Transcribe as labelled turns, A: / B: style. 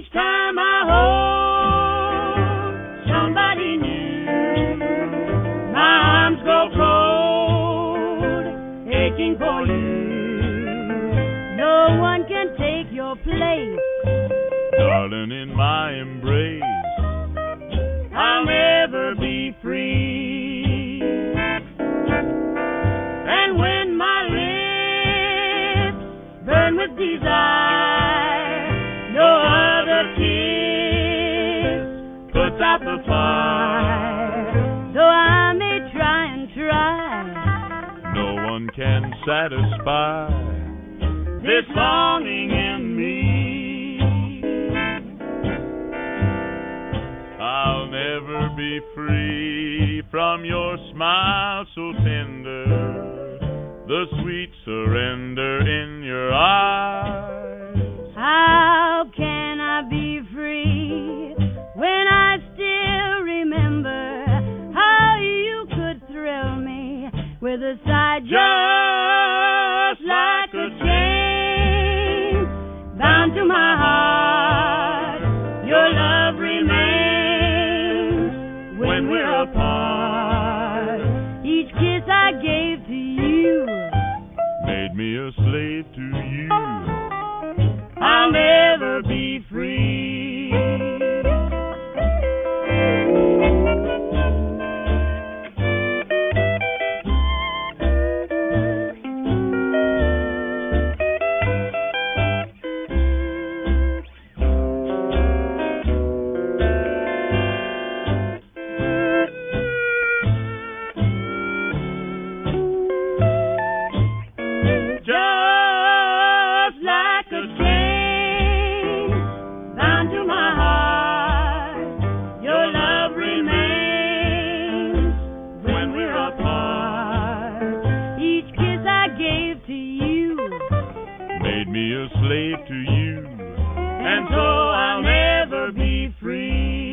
A: Each time I hold somebody new, my arms go cold, aching for you. No one can take your place,
B: darling, in my embrace.
A: I'll never be free. And when my lips burn with desire, no other kiss puts out the fire. Though I may try and try,
B: no one can satisfy
A: this longing in me.
B: I'll never be free from your smile so tender, the sweet surrender in your eyes.
A: How can I be free when I still remember how you could thrill me with a sight just like a chain bound to my heart? Your love remains when we're apart. Each kiss I gave to you
B: made me a slave to you.
A: I'll never be free.
B: Me a slave to you,
A: and so I'll never be free.